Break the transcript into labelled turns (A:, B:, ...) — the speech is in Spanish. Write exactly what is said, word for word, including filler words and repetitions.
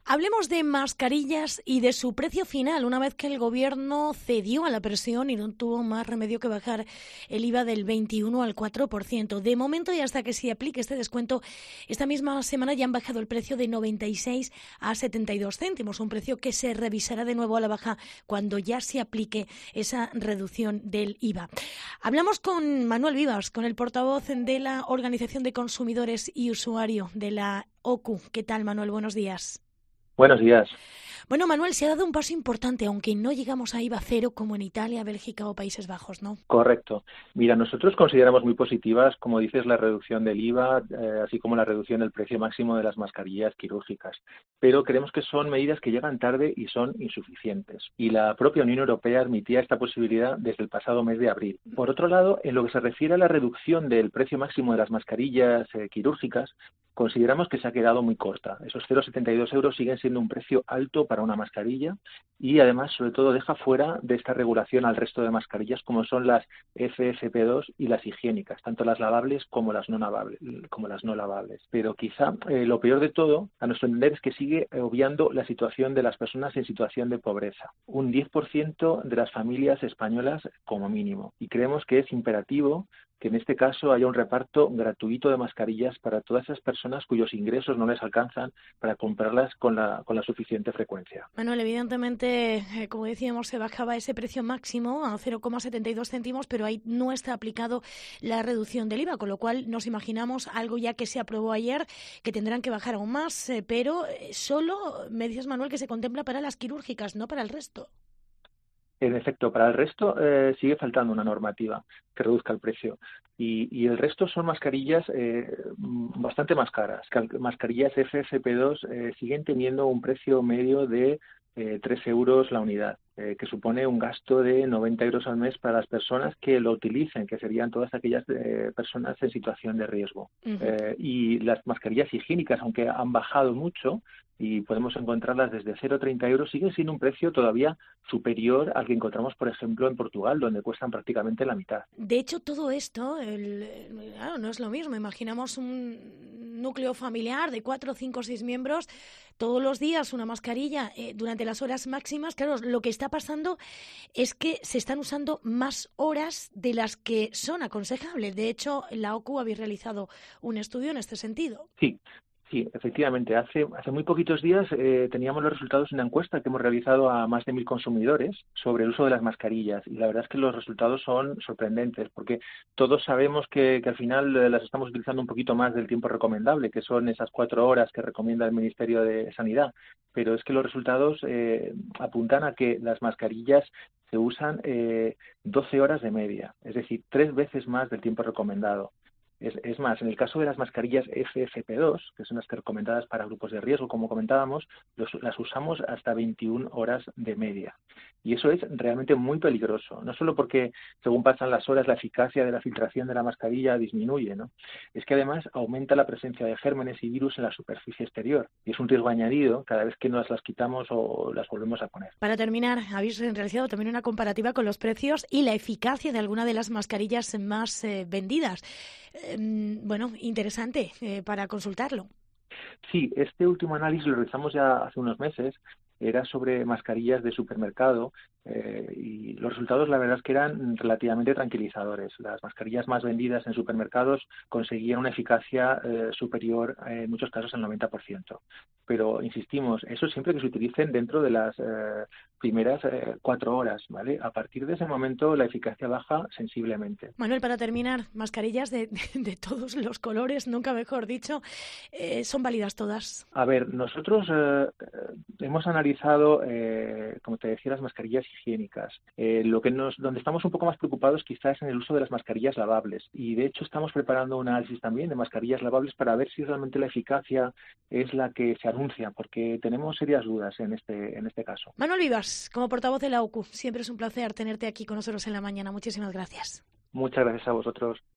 A: Hablemos de mascarillas y de su precio final, una vez que el Gobierno cedió a la presión y no tuvo más remedio que bajar el I V A del veintiuno al cuatro por ciento. De momento, y hasta que se aplique este descuento, esta misma semana ya han bajado el precio de noventa y seis a setenta y dos céntimos, un precio que se revisará de nuevo a la baja cuando ya se aplique esa reducción del I V A. Hablamos con Manuel Vivas, con el portavoz de la Organización de Consumidores y Usuario de la O C U. ¿Qué tal, Manuel? Buenos días.
B: Buenos días.
A: Bueno, Manuel, se ha dado un paso importante, aunque no llegamos a I V A cero como en Italia, Bélgica o Países Bajos, ¿no?
B: Correcto. Mira, nosotros consideramos muy positivas, como dices, la reducción del I V A, eh, así como la reducción del precio máximo de las mascarillas quirúrgicas. Pero creemos que son medidas que llegan tarde y son insuficientes. Y la propia Unión Europea admitía esta posibilidad desde el pasado mes de abril. Por otro lado, en lo que se refiere a la reducción del precio máximo de las mascarillas eh, quirúrgicas, consideramos que se ha quedado muy corta. Esos cero coma setenta y dos euros siguen siendo un precio alto para una mascarilla y además, sobre todo, deja fuera de esta regulación al resto de mascarillas como son las F F P dos y las higiénicas, tanto las lavables como las no lavables. Como las no lavables. Pero quizá eh, lo peor de todo, a nuestro entender, es que sigue obviando la situación de las personas en situación de pobreza. Un diez por ciento de las familias españolas como mínimo. Y creemos que es imperativo que en este caso haya un reparto gratuito de mascarillas para todas esas personas cuyos ingresos no les alcanzan para comprarlas con la, con la suficiente frecuencia.
A: Manuel, evidentemente, eh, como decíamos, se bajaba ese precio máximo a cero coma setenta y dos céntimos, pero ahí no está aplicado la reducción del I V A, con lo cual nos imaginamos algo ya que se aprobó ayer, que tendrán que bajar aún más, eh, pero eh, solo, me dices, Manuel, que se contempla para las quirúrgicas, no para el resto.
B: En efecto, para el resto eh, sigue faltando una normativa que reduzca el precio. Y, y el resto son mascarillas eh, bastante más caras. Mascarillas F F P dos eh, siguen teniendo un precio medio de eh, tres euros la unidad, eh, que supone un gasto de noventa euros al mes para las personas que lo utilicen, que serían todas aquellas eh, personas en situación de riesgo. Uh-huh. Eh, y las mascarillas higiénicas, aunque han bajado mucho, y podemos encontrarlas desde cero coma treinta euros, siguen siendo un precio todavía superior al que encontramos, por ejemplo, en Portugal, donde cuestan prácticamente la mitad.
A: De hecho, todo esto, el, claro, no es lo mismo. Imaginamos un núcleo familiar de cuatro, cinco, seis miembros, todos los días una mascarilla eh, durante las horas máximas. Claro, lo que está pasando es que se están usando más horas de las que son aconsejables. De hecho, la O C U habéis realizado un estudio en este sentido.
B: Sí. Sí, efectivamente. Hace, hace muy poquitos días eh, teníamos los resultados de una encuesta que hemos realizado a más de mil consumidores sobre el uso de las mascarillas y la verdad es que los resultados son sorprendentes porque todos sabemos que, que al final eh, las estamos utilizando un poquito más del tiempo recomendable, que son esas cuatro horas que recomienda el Ministerio de Sanidad, pero es que los resultados eh, apuntan a que las mascarillas se usan eh, doce horas de media, es decir, tres veces más del tiempo recomendado. Es, es más, en el caso de las mascarillas F F P dos, que son las que recomendadas para grupos de riesgo, como comentábamos, los, las usamos hasta veintiuna horas de media. Y eso es realmente muy peligroso, no solo porque según pasan las horas la eficacia de la filtración de la mascarilla disminuye, ¿no? Es que además aumenta la presencia de gérmenes y virus en la superficie exterior y es un riesgo añadido cada vez que nos las quitamos o las volvemos a poner.
A: Para terminar, habéis realizado también una comparativa con los precios y la eficacia de alguna de las mascarillas más eh, vendidas. Eh, bueno, interesante eh, para consultarlo.
B: Sí, este último análisis lo realizamos ya hace unos meses. Era sobre mascarillas de supermercado eh, y los resultados la verdad es que eran relativamente tranquilizadores. Las mascarillas más vendidas en supermercados conseguían una eficacia eh, superior eh, en muchos casos al noventa por ciento. Pero insistimos, eso siempre que se utilicen dentro de las eh, primeras eh, cuatro horas, ¿vale? A partir de ese momento la eficacia baja sensiblemente.
A: Manuel, para terminar, mascarillas de, de, de todos los colores, nunca mejor dicho, eh, ¿son válidas todas?
B: A ver, nosotros eh, hemos analizado, eh, como te decía, las mascarillas higiénicas. Eh, lo que nos, donde estamos un poco más preocupados quizás es en el uso de las mascarillas lavables. Y de hecho estamos preparando un análisis también de mascarillas lavables para ver si realmente la eficacia es la que se anuncia, porque tenemos serias dudas en este, en este caso.
A: Manuel Vivas, como portavoz de la O C U, siempre es un placer tenerte aquí con nosotros en la mañana. Muchísimas gracias.
B: Muchas gracias a vosotros.